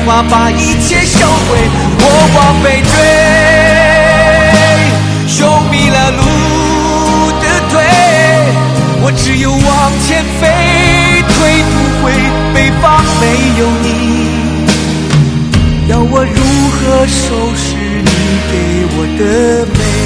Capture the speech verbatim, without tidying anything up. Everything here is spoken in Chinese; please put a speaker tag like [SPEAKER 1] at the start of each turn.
[SPEAKER 1] 法把一切收回，我往回追，修迷了路的腿，我只有往前飞，退不回，北方没有你，要我如何收拾你给我的美？